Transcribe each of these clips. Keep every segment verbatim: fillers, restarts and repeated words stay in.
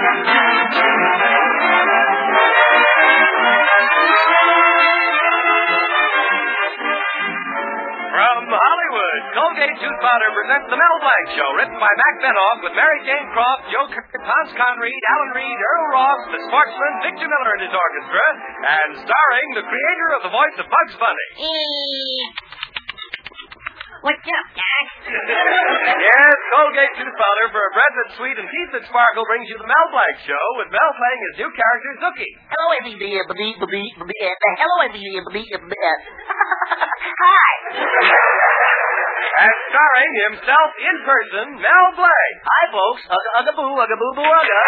From Hollywood, Colgate Tooth Powder presents The Mel Blanc Show, written by Mac Benoff with Mary Jane Croft, Joe Kirk, Hans Conried, Alan Reed, Earl Ross, the Sportsman, Victor Miller and his orchestra, and starring the creator of the voice of Bugs Bunny. What's up, Doc? Yes, Colgate Tooth Powder for a breath that's sweet and teeth that sparkle brings you The Mel Blanc Show, with Mel playing his new character, Zookie. Hello, everybody. Hello, everybody. Hi. And starring himself in person, Mel Blanc. Hi, folks. Ugga, ugga, boo, ugga, boo, boo, ugga.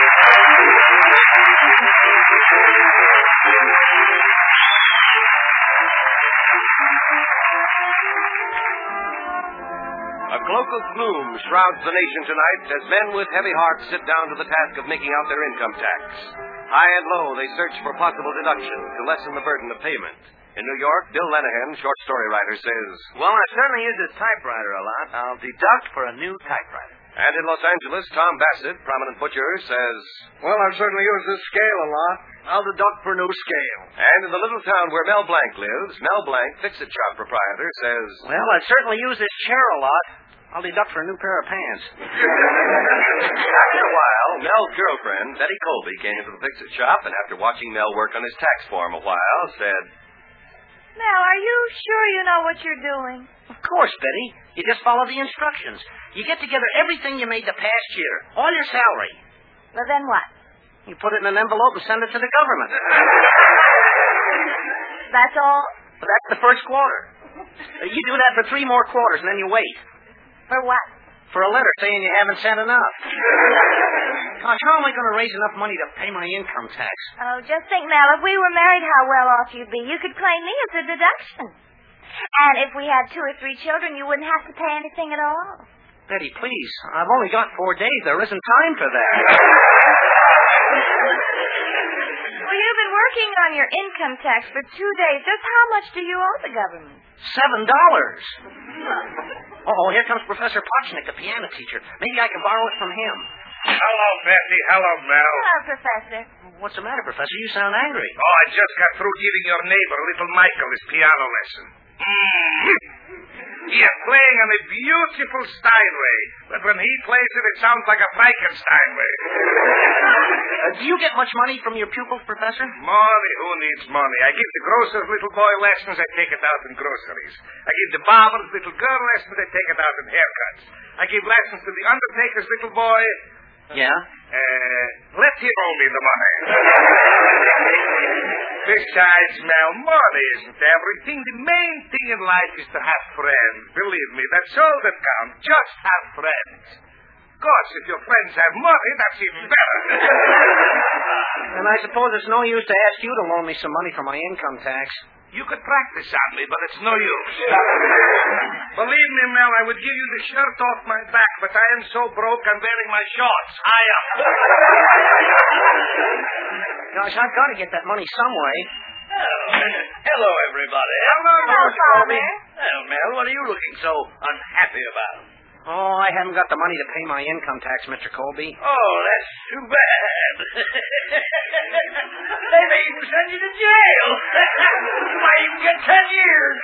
A cloak of gloom shrouds the nation tonight as men with heavy hearts sit down to the task of making out their income tax. High and low, they search for possible deductions to lessen the burden of payment. In New York, Bill Lenahan, short story writer, says, Well, I certainly use this typewriter a lot. I'll deduct for a new typewriter. And in Los Angeles, Tom Bassett, prominent butcher, says, Well, I certainly use this scale a lot. I'll deduct for a new scale. And in the little town where Mel Blanc lives, Mel Blanc, fix-it shop proprietor, says, Well, I certainly use this chair a lot. I'll deduct for a new pair of pants. After a while, Mel's girlfriend, Betty Colby, came into the fix-it shop, and after watching Mel work on his tax form a while, said, Mel, are you sure you know what you're doing? Of course, Betty. You just follow the instructions. You get together everything you made the past year, all your salary. Well, then what? You put it in an envelope and send it to the government. That's all? Well, that's the first quarter. You do that for three more quarters, and then you wait. For what? For a letter saying you haven't sent enough. Gosh, how am I going to raise enough money to pay my income tax? Oh, just think, Mel, if we were married, how well off you'd be. You could claim me as a deduction. And if we had two or three children, you wouldn't have to pay anything at all. Betty, please. I've only got four days. There isn't time for that. Well, you've been working on your income tax for two days. Just how much do you owe the government? Seven dollars. Oh, here comes Professor Potchnick, the piano teacher. Maybe I can borrow it from him. Hello, Betty. Hello, Mel. Hello, Professor. What's the matter, Professor? You sound angry. Oh, I just got through giving your neighbor, little Michael, his piano lesson. He is playing on a beautiful Steinway, but when he plays it, it sounds like a Frankensteinway. Uh, do you get much money from your pupils, Professor? Money? Who needs money? I give the grocer's little boy lessons, I take it out in groceries. I give the barber's little girl lessons, I take it out in haircuts. I give lessons to the undertaker's little boy. Yeah? Uh, let him owe me the money. Besides, Mel, money isn't everything. The main thing in life is to have friends. Believe me, that's all that counts. Just have friends. Of course, if your friends have money, that's even better. And I suppose it's no use to ask you to loan me some money for my income tax. You could practice on me, but it's no use. Believe me, Mel, I would give you the shirt off my back, but I am so broke I'm wearing my shorts high up. Gosh, I've got to get that money some way. Oh, hello, everybody. Hello, Hello, Father. Well, Mel, what are you looking so unhappy about? Oh, I haven't got the money to pay my income tax, Mister Colby. Oh, that's too bad. They may even send you to jail. You might even get ten years.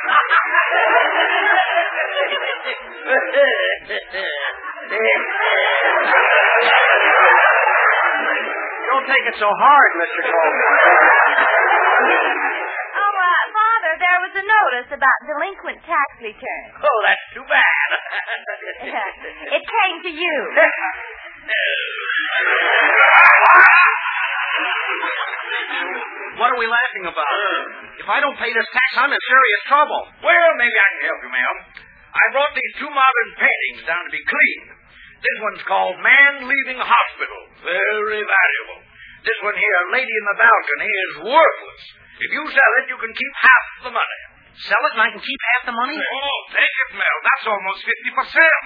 Don't take it so hard, Mister Colby. Oh, uh, Father, there was a notice about delinquent tax returns. Oh, that's too bad. It came to you. What are we laughing about? If I don't pay this tax, I'm in serious trouble. Well, maybe I can help you, ma'am. I brought these two modern paintings down to be cleaned. This one's called Man Leaving Hospital. Very valuable. This one here, Lady in the Balcony, is worthless. If you sell it, you can keep half the money. Sell it and I can keep half the money? Oh, take it, Mel. That's almost fifty percent.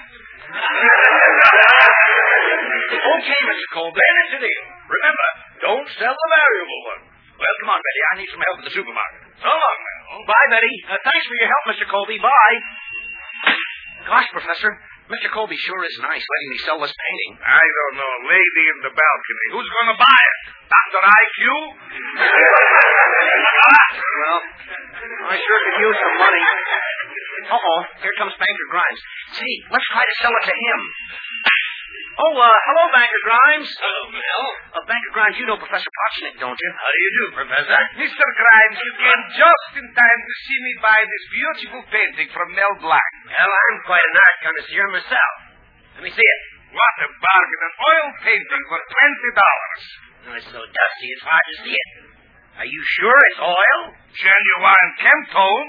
Okay, Mister Colby. Then it's a deal. Remember, don't sell the valuable one. Well, come on, Betty. I need some help at the supermarket. So long, Mel. Bye, Betty. Uh, thanks for your help, Mister Colby. Bye. Gosh, Professor, Mister Colby sure is nice letting me sell this painting. I don't know. Lady in the balcony. Who's going to buy it? Doctor I Q? Well, I sure could use some money. Uh-oh, here comes Banker Grimes. Say, let's try to sell it to him. Oh, uh, hello, Banker Grimes. Hello, Mel. Uh, Banker Grimes, you know Professor Potchnick, don't you? How do you do, Professor? Mister Grimes, you came just in time to see me buy this beautiful painting from Mel Blanc. Well, I'm quite an art connoisseur myself. Let me see it. What a bargain. An oil painting for twenty dollars. Oh, it's so dusty, it's hard to see it. Are you sure it's oil? Genuine Kemptone.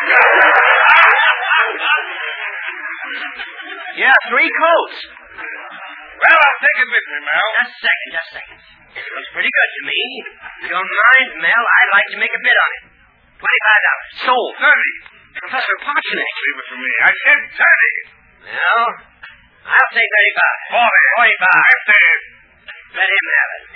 Yeah, three coats. Well, I'll take it with me, Mel. Just a second, just a second. It looks pretty good to me. If you don't mind, Mel, I'd like to make a bid on it. Twenty-five dollars. Sold. Thirty. Professor Potchnick. Leave it to me. I said thirty. Well, I'll take thirty-five. Forty. Forty-five. Fifty. Let him have it.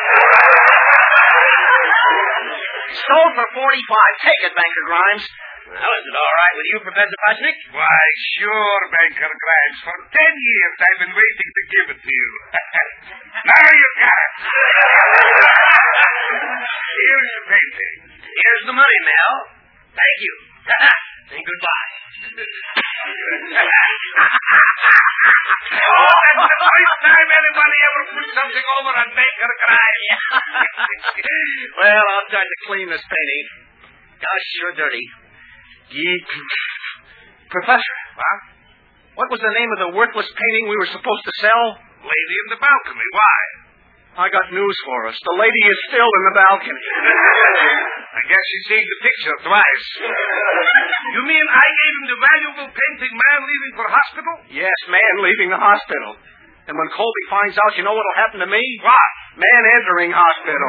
Sold for forty-five. Take it, Banker Grimes. Well, is it all right with you, Professor Potchnick? Why, sure, Banker Grimes. For ten years I've been waiting to give it to you. Now you've got it. Here's the painting. Here's the money, Mel. Thank you. And goodbye. Oh, that's the first time anybody ever put something over on Banker Grimes. Well, I'll try to clean this painting. Gosh, sure dirty. Yeet. Professor. Huh? What was the name of the worthless painting we were supposed to sell? Lady in the balcony. Why? I got news for us. The lady is still in the balcony. I guess she's seen the picture twice. You mean I gave him the valuable painting, man leaving for hospital? Yes, man leaving the hospital. And when Colby finds out, you know what'll happen to me? What? Man entering hospital.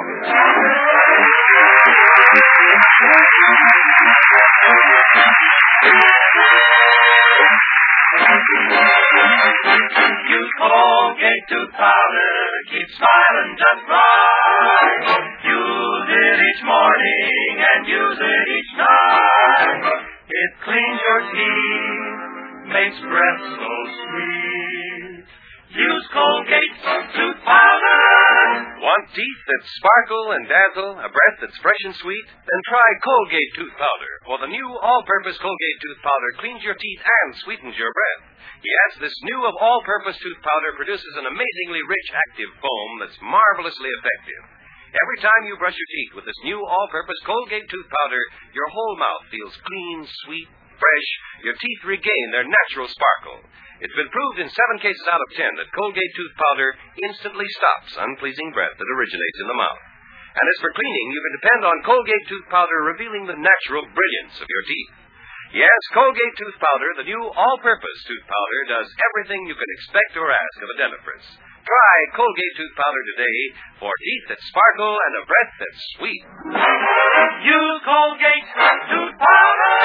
Use Colgate tooth powder, keep smiling just right. Use it each morning and use it each night. It cleans your teeth, makes breath so sweet. Use Colgate tooth powder. Want teeth that sparkle and dazzle, a breath that's fresh and sweet? Then try Colgate Tooth Powder. For the new all-purpose Colgate Tooth Powder cleans your teeth and sweetens your breath. Yes, this new of all-purpose tooth powder produces an amazingly rich active foam that's marvelously effective. Every time you brush your teeth with this new all-purpose Colgate Tooth Powder, your whole mouth feels clean, sweet, fresh. Your teeth regain their natural sparkle. It's been proved in seven cases out of ten that Colgate Tooth Powder instantly stops unpleasing breath that originates in the mouth. And as for cleaning, you can depend on Colgate Tooth Powder revealing the natural brilliance of your teeth. Yes, Colgate Tooth Powder, the new all-purpose tooth powder, does everything you can expect or ask of a dentifrice. Try Colgate Tooth Powder today for teeth that sparkle and a breath that's sweet. Use Colgate tooth powder.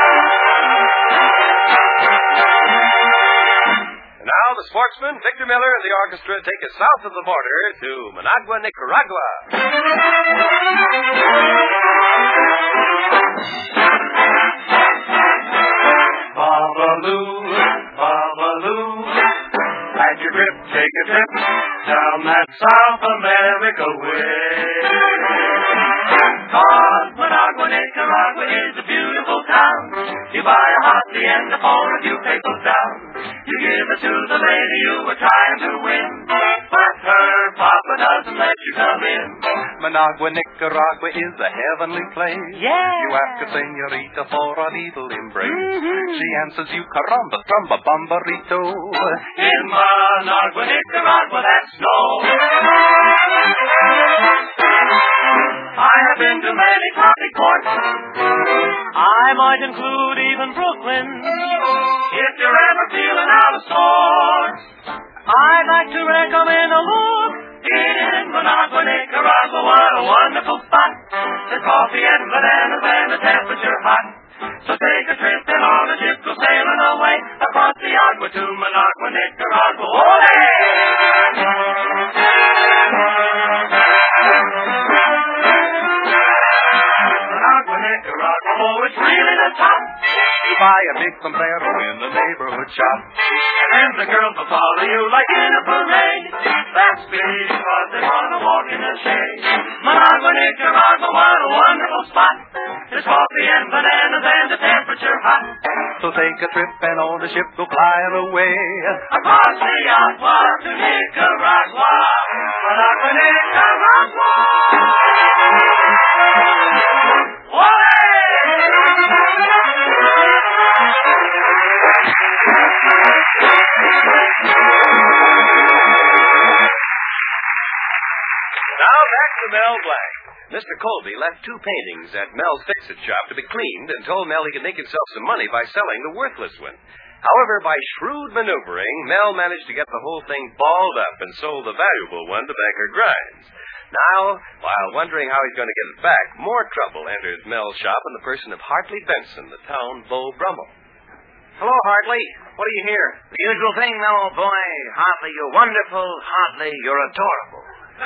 Now the sportsman, Victor Miller, and the orchestra take us south of the border to Managua, Nicaragua. Babaloo, Babaloo, at your grip, take a trip down that South America way. Cause Managua, Nicaragua is a beautiful town. You buy a hot and for a few pesos down. You give it to the lady you were trying to win, but her papa doesn't let you come in. Managua, Nicaragua is a heavenly place. Yeah. You ask a senorita for a little embrace. Mm-hmm. She answers you caramba, tramba, bambarito. In Managua, Nicaragua, that's no. I have been to many tropic ports. I might include even Brooklyn. If you're ever feeling out of sorts, I'd like to recommend a look in Managua, Nicaragua. What a wonderful spot. There's coffee and bananas and the temperature hot. So take a trip and on a ship go sailing away across the agua to Managua, Nicaragua. Ole! Managua, Nicaragua, oh, it's really the top. buy a big sombrero in the neighborhood shop. And the girls will follow you like in a parade. That's because they want to walk in the shade. Managua, Nicaragua, what a wonderful spot. There's coffee and bananas and the temperature hot. So take a trip and on the ship go flying away. Across the agua to Nicaragua. Managua, Nicaragua. Now back to Mel Blanc. Mister Colby left two paintings at Mel's Fix-It shop to be cleaned and told Mel he could make himself some money by selling the worthless one. However, by shrewd maneuvering, Mel managed to get the whole thing balled up and sold the valuable one to Banker Grimes. Now, while wondering how he's going to get it back, more trouble enters Mel's shop in the person of Hartley Benson, the town Beau Brummel. Hello, Hartley. What do you hear? The usual thing, Mel, boy. Hartley, you're wonderful. Hartley, you're adorable.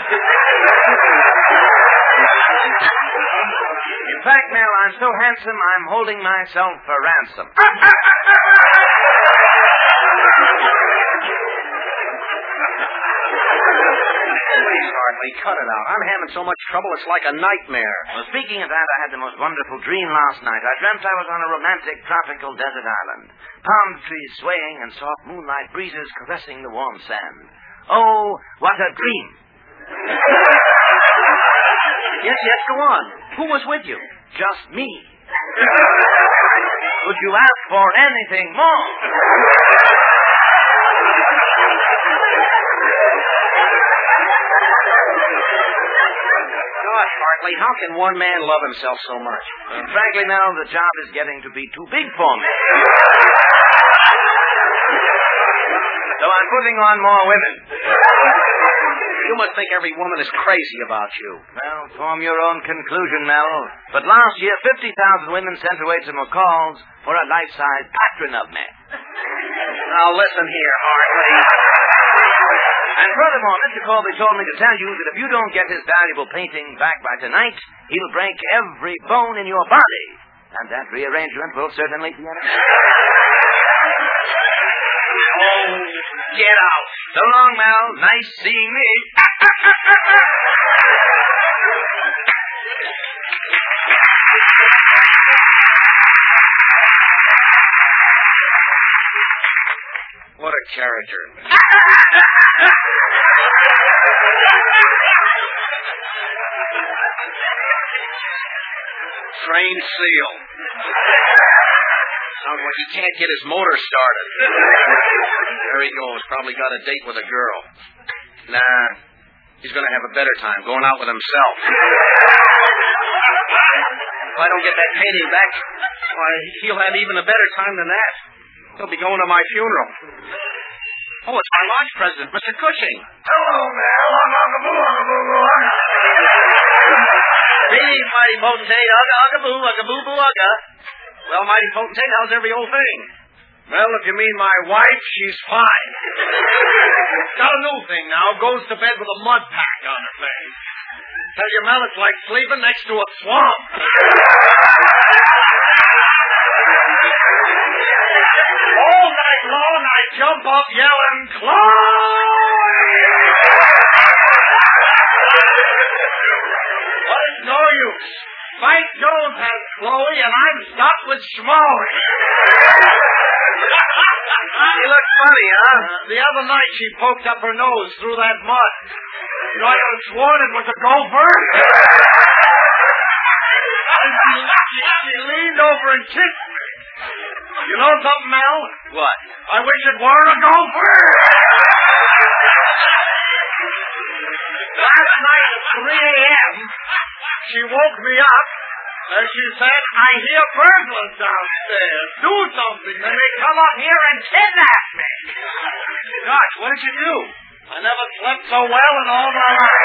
In fact, Mel, I'm so handsome, I'm holding myself for ransom. Please, Hartley, cut it out. I'm having so much trouble, it's like a nightmare. Well, speaking of that, I had the most wonderful dream last night. I dreamt I was on a romantic tropical desert island. Palm trees swaying and soft moonlight breezes caressing the warm sand. Oh, what a dream. Yes, yes, go on. Who was with you? Just me. Could you ask for anything more? Gosh, Hartley, how can one man love himself so much? Well, frankly, Mel, the job is getting to be too big for me. So I'm putting on more women. You must think every woman is crazy about you. Well, form your own conclusion, Mel. But last year, fifty thousand women sent away to McCall's for a life-size patron of me. Now, listen here, Hartley. And furthermore, Mister Colby told me to tell you that if you don't get his valuable painting back by tonight, he'll break every bone in your body. And that rearrangement will certainly be an... Oh, get out. So long, Mel. Nice seeing me. What a character. Trained seal. Sounds like he can't get his motor started. There he goes. Probably got a date with a girl. Nah. He's going to have a better time going out with himself. If I don't get that painting back, why, he'll have even a better time than that. He'll be going to my funeral. Oh, it's my lodge president, Mister Cushing. Hello, Mel. Greetings, mighty potentate. Ugga, ugga, boo, ugga, boo, boo, ugga. Well, mighty potentate, how's every old thing? Well, if you mean my wife, she's fine. Got a new thing now. Goes to bed with a mud pack on her face. Tell you, Mel, it's like sleeping next to a swamp. All night long, I jump up yelling, Chloe! But it's no use. Spike Jones has Chloe, and I'm stuck with Schmoly. He looks funny, huh? Uh, the other night, she poked up her nose through that mud. You know, I could have sworn it was a gopher. she, she, she leaned over and kissed me. You know something, Mel? What? I wish it were a gopher. Last night at three a.m., she woke me up, and she said, I hear burglars downstairs. Do something. They may come up here and kidnap me. Gosh, what did you do? I never slept so well in all my life.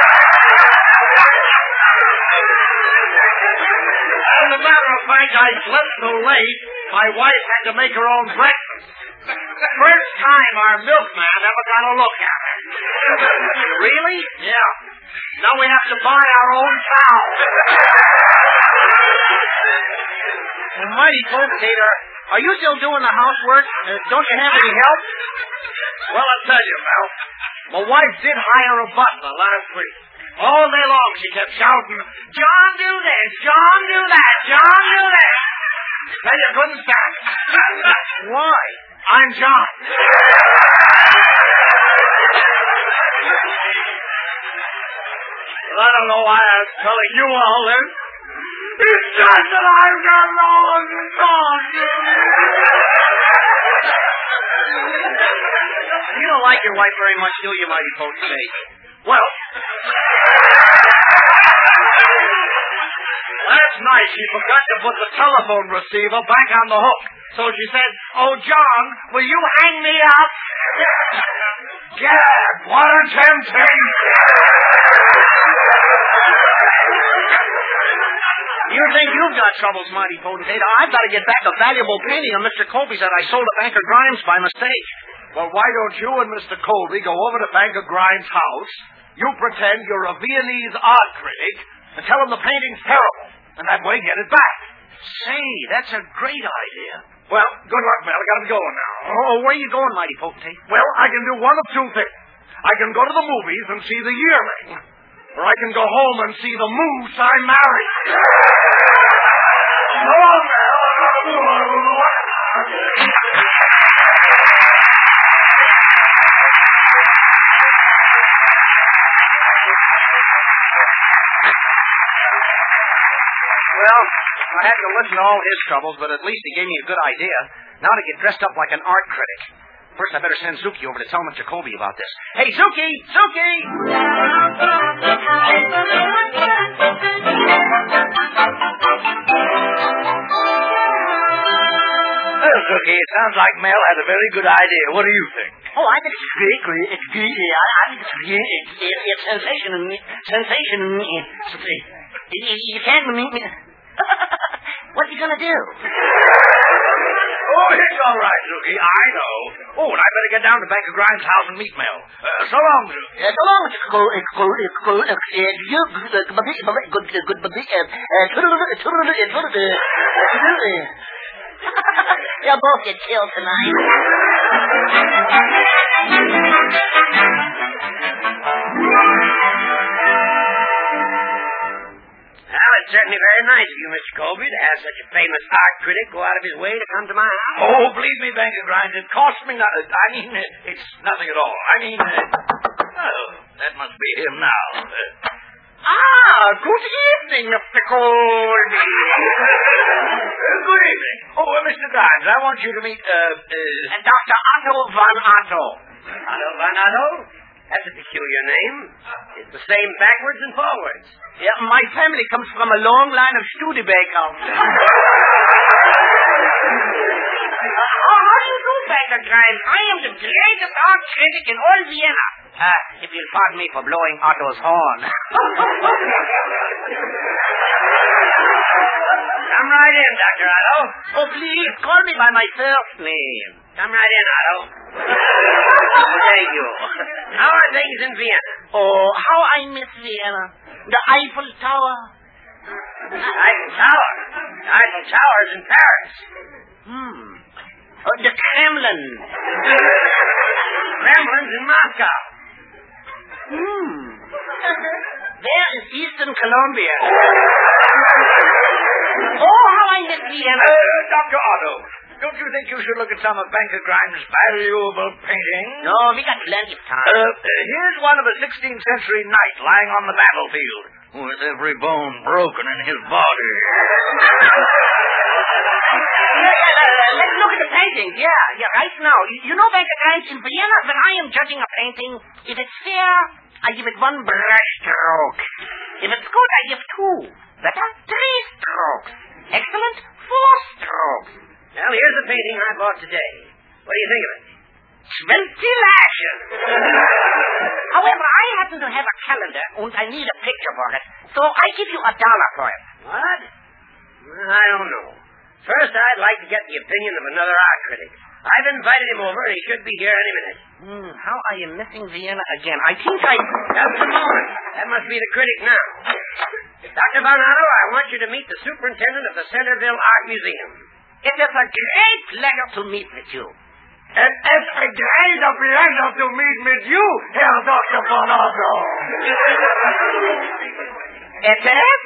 As a matter of fact, I slept so late, my wife had to make her own breakfast. First time our milkman ever got a look at her. Really? Yeah. Now we have to buy our own cow. Well, mighty potentate, are, Are you still doing the housework? Uh, don't you have any help? Well, I'll tell you, Mel. My wife did hire a butler last week. All day long she kept shouting, John, do this, John, do that, John, do that. Then you couldn't stand it. Why? I'm John. Well, I don't know why I was telling you all this. It's just that I've got no one to talk to. You don't like your wife very much, do you, mighty potentate? Well, last night she forgot to put the telephone receiver back on the hook. So she said, oh, John, will you hang me up? Gad, what a temptation. You think you've got troubles, mighty potentate? I've got to get back a valuable painting of Mister Colby's that I sold to Banker Grimes by mistake. Well, why don't you and Mister Colby go over to Banker Grimes' house, you pretend you're a Viennese art critic, and tell him the painting's terrible, and that way get it back. Say, that's a great idea. Well, good luck, Mel. I gotta be going now. Oh, where are you going, mighty potentate? Well, I can do one of two things. I can go to the movies and see The Yearling, or I can go home and see the moose I married. So long, Mel. Well, I had to listen to all his troubles, but at least he gave me a good idea. Now to get dressed up like an art critic. First, I better send Zuki over to tell Mister Colby about this. Hey, Zuki! Zuki! Well, Zuki, it sounds like Mel had a very good idea. What do you think? Oh, I think it's great, great. It's great. I, I think it's great. It's, it, it's sensational. Sensational. It's, you, you can't meet me. What are you going to do? Oh, it's all right, Zuki. I know. Oh, and I better get down to Banker Grimes' house and meet Mel. Uh, so long, Zuki. Uh, so long, Mister Cole. It's cool. It's cool. It's you. Good. Good. Good. Good. You'll both get killed tonight. Well, it's certainly very nice of you, Mister Colby, to have such a famous art critic go out of his way to come to my house. Oh, believe me, Banker Grimes, it cost me nothing. I mean, it's nothing at all. I mean, uh, oh, that must be him now. Uh, Ah, good evening, Mister Colby. Good evening. Oh, uh, Mister Grimes, I want you to meet, uh, uh... Doctor Otto von Otto. Otto von Otto? That's a peculiar name. It's the same backwards and forwards. Yeah, my family comes from a long line of Studebakers. uh, how, how do you do, Banker Grimes? I am the greatest art critic in all Vienna. Uh, if you'll pardon me for blowing Otto's horn. Come right in, Doctor Otto. Oh, please, call me by my first name. Come right in, Otto. Thank you. How are things in Vienna? Oh, how I miss Vienna. The Eiffel Tower. Eiffel Tower? The Eiffel Tower's in Paris. Hmm. Oh, the Kremlin. Kremlin's in Moscow. Hmm. There is Eastern Colombia. Oh, how I miss Vienna. Uh, Doctor Otto, don't you think you should look at some of Banker Grimes' valuable paintings? No, we got plenty of time. Uh, uh, here's one of a sixteenth century knight lying on the battlefield, with every bone broken in his body. Yeah, yeah, uh, let's look at the painting. Yeah, yeah, right now. You, you know, Banker Grimes, in Vienna, when I am judging a painting, if it's fair, I give it one brush stroke. If it's good, I give two. Better, three strokes. Excellent, four strokes. Well, here's the painting I bought today. What do you think of it? Twenty lashes. However, I happen to have a calendar, and I need a picture for it. So I give you a dollar for it. What? Well, I don't know. First, I'd like to get the opinion of another art critic. I've invited him over, and he should be here any minute. Hmm, how I am missing Vienna again. I think I... Just a moment. That must be the critic now. Doctor Von Otto, I want you to meet the superintendent of the Centerville Art Museum. It is a great pleasure to meet with you. It is a great pleasure to meet with you, Herr Doctor von Otto. It is?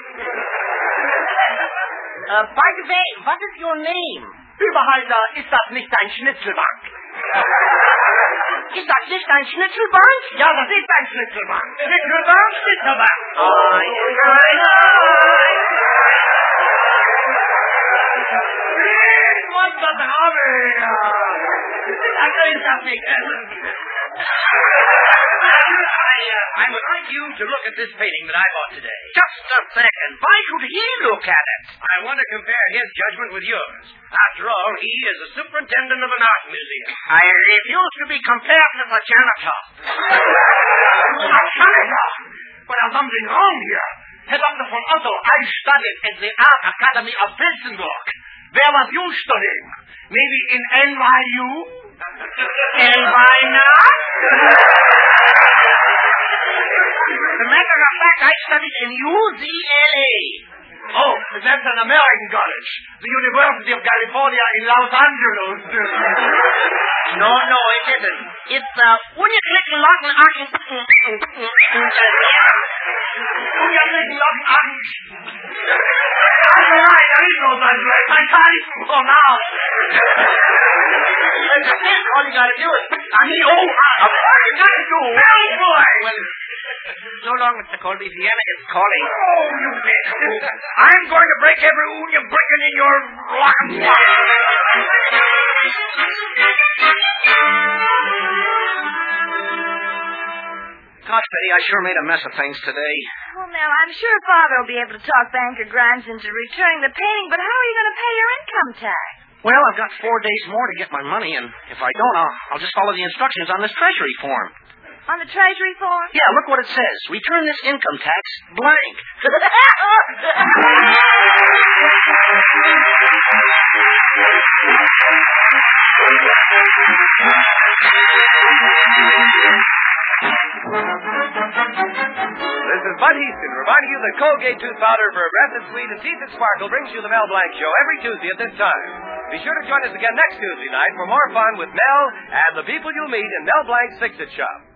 Uh, by the way, what is your name? Überhalter, ist das nicht ein Schnitzelbank? Ist das nicht ein Schnitzelbank? Ja, das ist ein Schnitzelbank. Schnitzelbank, Schnitzelbank. Oh, What's the hobby? I think something. I would like you to look at this painting that I bought today. Just a second. Why should he look at it? I want to compare his judgment with yours. After all, he is the superintendent of an art museum. I refuse to be compared with a janitor. A janitor? But there's something wrong here. Herr Doctor von Otto, I studied at the Art Academy of Wilstenburg. Where was you studying? Maybe in N Y U? And why not? As a matter of fact, I studied in U C L A. Oh, that's an American college. The University of California in Los Angeles. No, no, it isn't. It's, uh, when you click and lock and lock and... When you click and lock and lock and... That's right, there is no such place. I can't even go now. That's it. All you gotta do is... I mean, oh, all you gotta do... Well, boy. Well, so long, Mister Colby. Vienna is calling. Oh, you bet. I'm going to break every union breaking in your lock and lock. Gosh, Betty, I sure made a mess of things today. Well, now, I'm sure Father will be able to talk Banker Grimes into returning the painting, but how are you going to pay your income tax? Well, I've got four days more to get my money, and if I don't, I'll, I'll just follow the instructions on this treasury form. On the Treasury form? Yeah, look what it says. Return this income tax blank. This is Bud Heaston reminding you that Colgate Tooth Powder for a breath that's sweet and teeth that sparkle brings you the Mel Blanc Show every Tuesday at this time. Be sure to join us again next Tuesday night for more fun with Mel and the people you'll meet in Mel Blanc's Fix-It Shop.